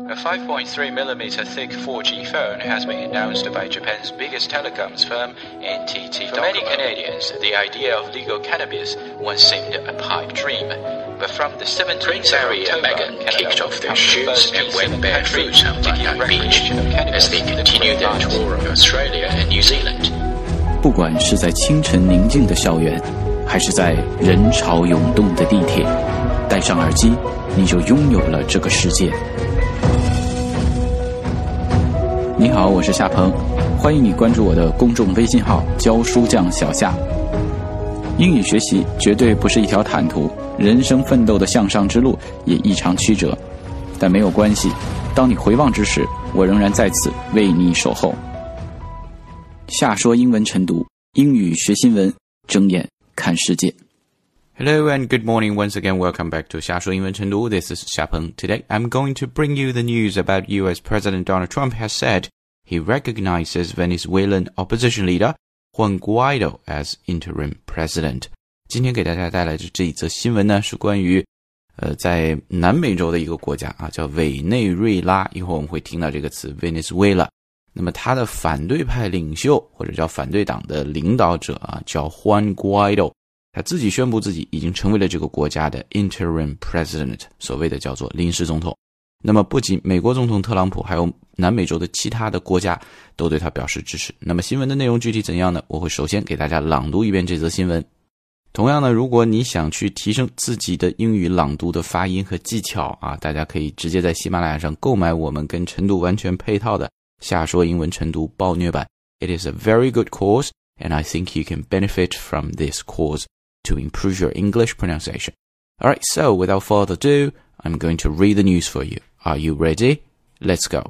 A 5.3mm thick 4G phone has been announced by Japan's biggest telecoms firm, NTT. For many Canadians, the idea of legal cannabis once seemed a pipe dream. But from the 17th of Harry and Meghan kicked off their shoes and went barefoot on London Beach as they continue their tour of Australia and New Zealand. 不管是在清晨宁静的校园，还是在人潮涌动的地铁，戴上耳机，你就拥有了这个世界。你好，我是夏鹏，欢迎你关注我的公众微信号教书匠小夏。英语学习绝对不是一条坦途，人生奋斗的向上之路也异常曲折，但没有关系，当你回望之时，我仍然在此为你守候。夏说英文晨读，英语学新闻，睁眼看世界。 Hello and good morning once again. Welcome back to 夏说英文晨读. This is Xiapeng. Today I'm going to bring you the news about US President Donald Trump has said he recognizes Venezuelan opposition leader Juan Guaido as interim president. 今天给大家带来的这一则新闻呢，是关于在南美洲的一个国家啊，叫委内瑞拉。一会儿我们会听到这个词 Venezuela。那么他的反对派领袖或者叫反对党的领导者啊，叫 Juan Guaido。他自己宣布自己已经成为了这个国家的 interim president， 所谓的叫做临时总统。那么不仅美国总统特朗普，还有南美洲的其他的国家都对他表示支持。那么新闻的内容具体怎样呢？我会首先给大家朗读一遍这则新闻。同样呢，如果你想去提升自己的英语朗读的发音和技巧啊，大家可以直接在喜马拉雅上购买我们跟晨读完全配套的夏说英文晨读暴虐版。 It is a very good course and I think you can benefit from this course to improve your English pronunciation. Alright, so without further ado, I'm going to read the news for you. Are you ready? Let's go.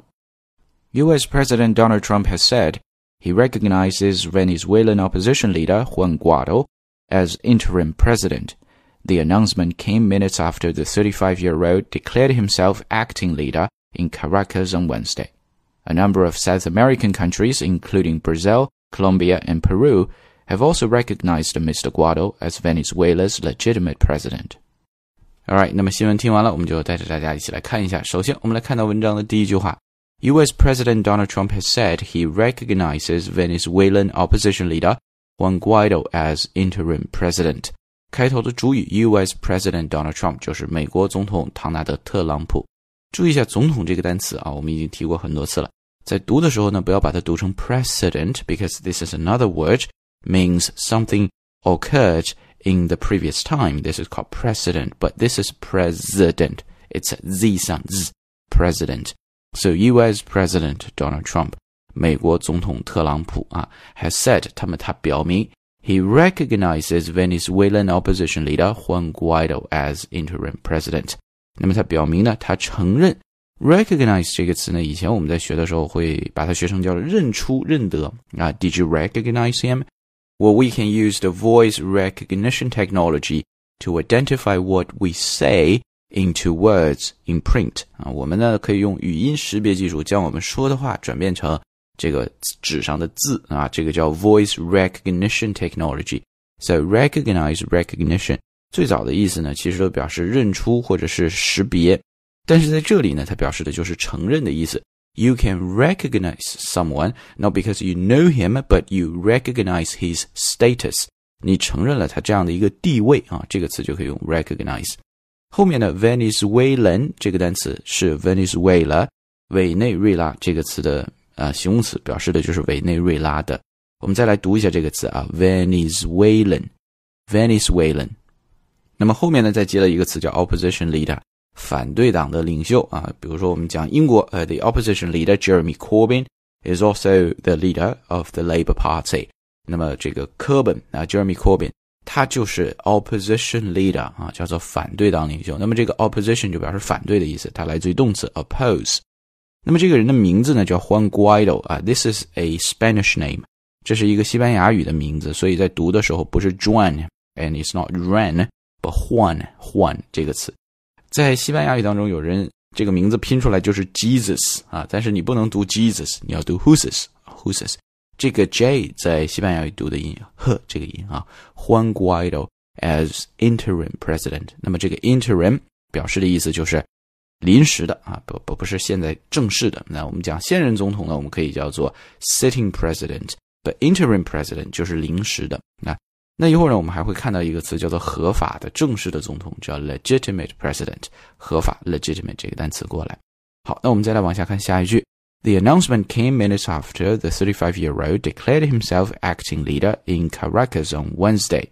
US President Donald Trump has said he recognizes Venezuelan opposition leader Juan Guaido as interim president. The announcement came minutes after the 35-year-old declared himself acting leader in Caracas on Wednesday. A number of South American countries, including Brazil, Colombia, and Peru, have also recognized Mr. Guaido as Venezuela's legitimate president. Alright, 那么新闻听完了，我们就带着大家一起来看一下。首先，我们来看到文章的第一句话。US President Donald Trump has said he recognizes Venezuelan opposition leader Juan Guaido as interim president. 开头的主语 US President Donald Trump 就是美国总统唐纳德·特朗普。注意一下总统这个单词啊，我们已经提过很多次了。在读的时候呢，不要把它读成 president because this is another word.means something occurred in the previous time. This is called precedent, but this is president. It's Z sound, Z, president. So US President Donald Trump, 美国总统特朗普啊 has said, 他表明 he recognizes Venezuelan opposition leader Juan Guaido as interim president. 那么他表明呢，他承认recognize 这个词呢，以前我们在学的时候会把它学成叫认出、认得啊。Did you recognize him?Well, we can use the voice recognition technology to identify what we say into words in print. 啊，我们呢可以用语音识别技术将我们说的话转变成这个纸上的字啊，这个叫 voice recognition technology. So recognize, recognition 最早的意思呢，其实都表示认出或者是识别，但是在这里呢，它表示的就是承认的意思。You can recognize someone, not because you know him, but you recognize his status. 你承认了他这样的一个地位啊，这个词就可以用 recognize. 后面的 Venezuelan 这个单词是 Venezuela, 委内瑞拉这个词的形容词，表示的就是委内瑞拉的。我们再来读一下这个词啊 Venezuelan. 那么后面呢再接了一个词叫 opposition leader.反对党的领袖啊，比如说我们讲英国the opposition leader Jeremy Corbyn is also the leader of the Labour Party. 那么这个科本啊 Jeremy Corbyn 他就是 opposition leader 啊，叫做反对党领袖。那么这个 opposition 就表示反对的意思，它来自于动词 oppose. 那么这个人的名字呢叫 Juan Guaido 啊 This is a Spanish name. 这是一个西班牙语的名字，所以在读的时候不是 Juan and it's not Ren but Juan 这个词。在西班牙语当中，有人这个名字拼出来就是 Jesus 啊，但是你不能读 Jesus， 你要读 Jesus。这个 J 在西班牙语读的音呵这个音啊 Juan Guaido as interim president. 那么这个 interim 表示的意思就是临时的啊，不是现在正式的。那我们讲现任总统呢，我们可以叫做 sitting president。But interim president 就是临时的。那一会儿呢，我们还会看到一个词叫做合法的正式的总统，叫 legitimate president。合法 legitimate 这个单词过来。好，那我们再来往下看下一句。The announcement came minutes after the 35-year-old declared himself acting leader in Caracas on Wednesday.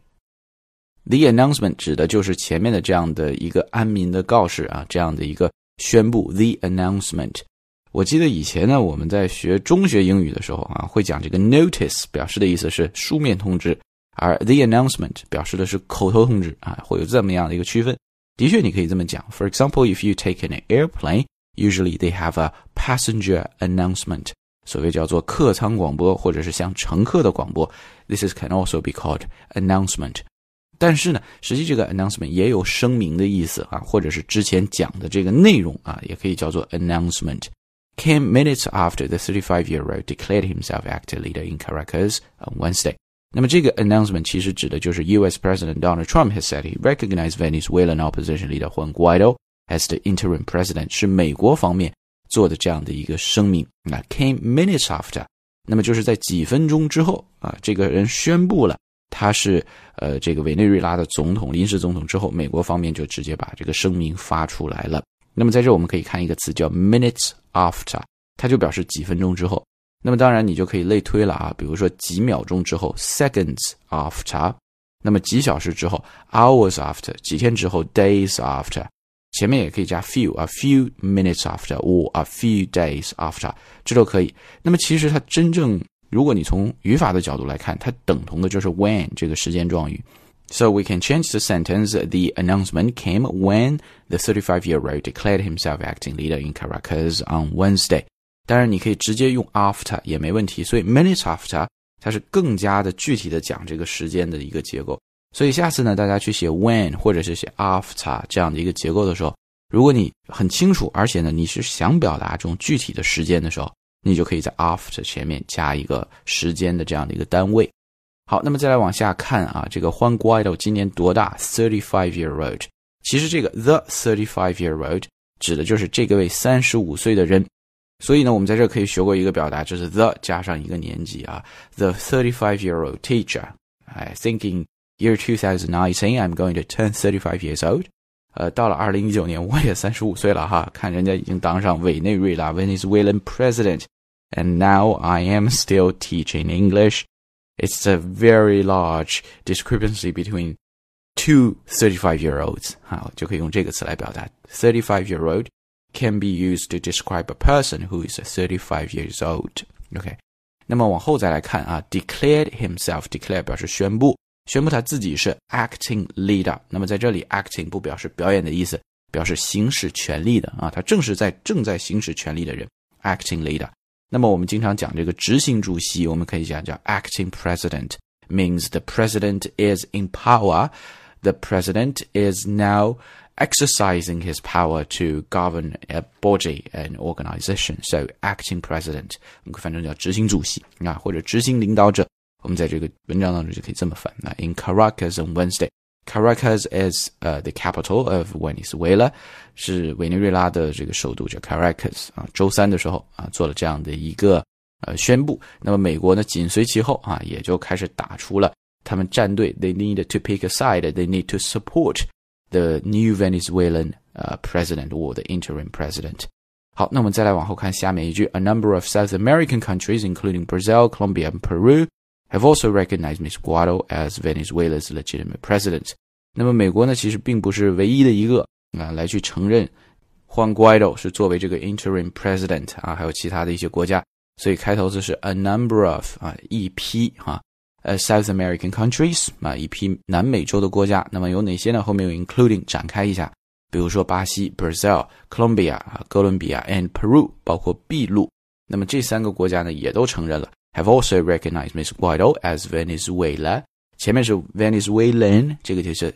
The announcement 指的就是前面的这样的一个安民的告示啊，这样的一个宣布。The announcement。我记得以前呢，我们在学中学英语的时候啊，会讲这个 notice 表示的意思是书面通知，而 the announcement 表示的是口头通知啊，会有这么样的一个区分。的确你可以这么讲。For example, if you take an airplane, usually they have a passenger announcement. 所谓叫做客舱广播，或者是向乘客的广播。This can also be called announcement. 但是呢，实际这个 announcement 也有声明的意思啊，或者是之前讲的这个内容啊，也可以叫做 announcement.Came minutes after the 35-year-old declared himself acting leader in Caracas on Wednesday. 那么这个 announcement 其实指的就是 US President Donald Trump has said he recognized Venezuelan opposition leader Juan Guaido as the interim president. 是美国方面做的这样的一个声明。那 came minutes after， 那么就是在几分钟之后啊，这个人宣布了他是这个委内瑞拉的总统，临时总统之后，美国方面就直接把这个声明发出来了。那么在这我们可以看一个词叫 minutes after， 它就表示几分钟之后。那么当然你就可以类推了啊，比如说几秒钟之后 seconds after， 那么几小时之后 hours after， 几天之后 days after， 前面也可以加 a few minutes after or a few days after， 这都可以。那么其实它真正如果你从语法的角度来看，它等同的就是 when 这个时间状语。So we can change the sentence, the announcement came when the 35-year-old declared himself acting leader in Caracas on Wednesday. 当然你可以直接用 after 也没问题，所以 minutes after 它是更加的具体的讲这个时间的一个结构。所以下次呢，大家去写 when 或者是写 after 这样的一个结构的时候，如果你很清楚，而且呢你是想表达这种具体的时间的时候，你就可以在 after 前面加一个时间的这样的一个单位。好，那么再来往下看啊，这个 Juan Guaido 今年多大 ？35-year-old。其实这个 the 35-year-old 指的就是这个位35岁的人。所以呢，我们在这可以学过一个表达，就是 the 加上一个年纪啊。The 35-year-old teacher. I think in year 2019 I'm going to turn 35 years old. 到了2019年我也35岁了哈，看人家已经当上委内瑞拉 Venezuelan president. And now I am still teaching English.It's a very large discrepancy between two 35-year-olds. 就可以用这个词来表达。35-year-old can be used to describe a person who is 35 years old. OK， 那么往后再来看啊 ，declared himself， declare 表示宣布他自己是 acting leader。那么在这里 acting 不表示表演的意思，表示行使权力的啊，他正在行使权力的人 ，acting leader。那么我们经常讲这个执行主席，我们可以讲叫 acting president, means the president is in power. The president is now exercising his power to govern a body and organization. So acting president 我们翻成叫执行主席啊，或者执行领导者，我们在这个文章当中就可以这么翻。In Caracas on Wednesday, Caracas is the capital of Venezuela， 是委内瑞拉的这个首都叫 Caracas 啊。周三的时候啊，做了这样的一个宣布。那么美国呢紧随其后啊，也就开始打出了他们战队 They need to pick a side. They need to support the new Venezuelan president or the interim president. 好，那我们再来往后看下面一句 A number of South American countries, including Brazil, Colombia, and Peru,have also recognized Ms. Guaido as Venezuela's legitimate president. 那么美国呢，其实并不是唯一的一个来去承认 Juan Guaido 是作为这个 interim president 啊，还有其他的一些国家。所以开头字是 a number of 一批South American countries 一批南美洲的国家。那么有哪些呢？后面有 including 展开一下，比如说巴西 Brazil, Colombia 哥伦比亚 and Peru 包括秘鲁。那么这三个国家呢也都承认了。Have also recognized Ms. Guaido as Venezuela. 前面是 Venezuelan， 这个就是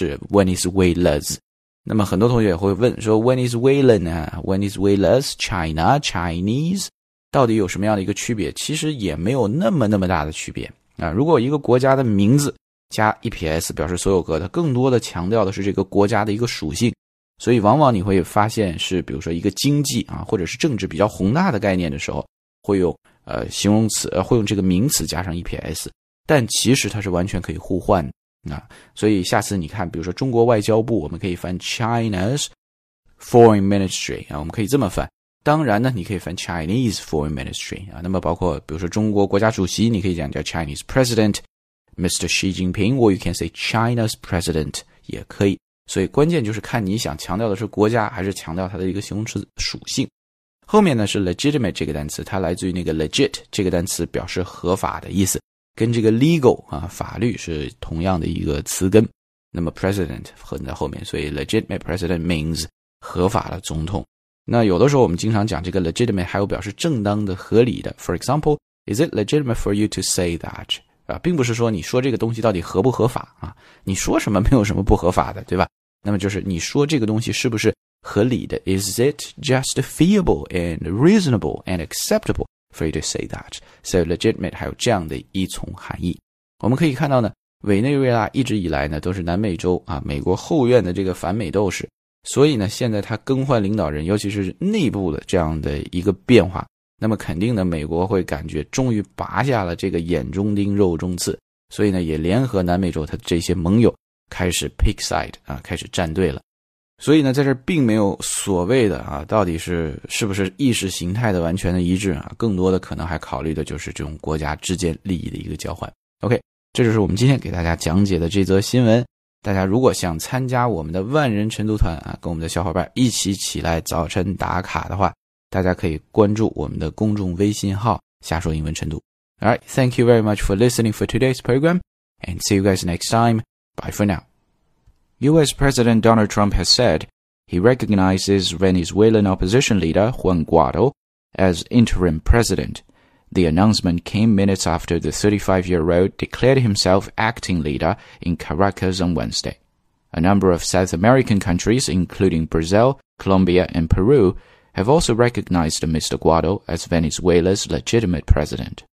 Venezuela's。那么很多同学也会问说 Venezuelan Venezuela's, China, Chinese 到底有什么样的一个区别？其实也没有那么大的区别啊。如果一个国家的名字加 EPS 表示所有格，它更多的强调的是这个国家的一个属性。 所以往往你会发现是比如说一个经济啊或者是政治比较宏大的概念的时候，会用形容词会用这个名词加上一撇 s， 但其实它是完全可以互换的啊。所以下次你看比如说中国外交部，我们可以翻 China's Foreign Ministry 啊，我们可以这么翻。当然呢你可以翻 Chinese Foreign Ministry 啊，那么包括比如说中国国家主席，你可以讲叫 Chinese President Mr. Xi Jinping, or you can say China's President 也可以。所以关键就是看你想强调的是国家还是强调它的一个形容词属性。后面呢是 legitimate 这个单词，它来自于那个 legit 这个单词，表示合法的意思，跟这个 legal 啊法律是同样的一个词根。那么 president 混在后面，所以 legitimate president means 合法的总统。那有的时候我们经常讲这个 legitimate 还有表示正当的合理的。 For example, is it legitimate for you to say that? 并不是说你说这个东西到底合不合法啊，你说什么没有什么不合法的，对吧？那么就是你说这个东西是不是合理的， Is it justifiable and reasonable and acceptable for you to say that? So legitimate 还有这样的一重含义。我们可以看到呢，委内瑞拉一直以来呢都是南美洲美国后院的这个反美斗士，所以呢现在他更换领导人，尤其是内部的这样的一个变化，那么肯定呢美国会感觉终于拔下了这个眼中钉肉中刺，所以呢也联合南美洲他这些盟友开始 pick side 开始站队了。所以呢在这并没有所谓的到底是不是意识形态的完全的一致更多的可能还考虑的就是这种国家之间利益的一个交换。 OK， 这就是我们今天给大家讲解的这则新闻。大家如果想参加我们的万人晨读团跟我们的小伙伴一起起来早晨打卡的话，大家可以关注我们的公众微信号瞎说英文晨读。 Alright, thank you very much for listening for today's program and see you guys next time. Bye for now. U.S. President Donald Trump has said he recognizes Venezuelan opposition leader Juan Guaido as interim president. The announcement came minutes after the 35-year-old declared himself acting leader in Caracas on Wednesday. A number of South American countries, including Brazil, Colombia, and Peru, have also recognized Mr. Guaido as Venezuela's legitimate president.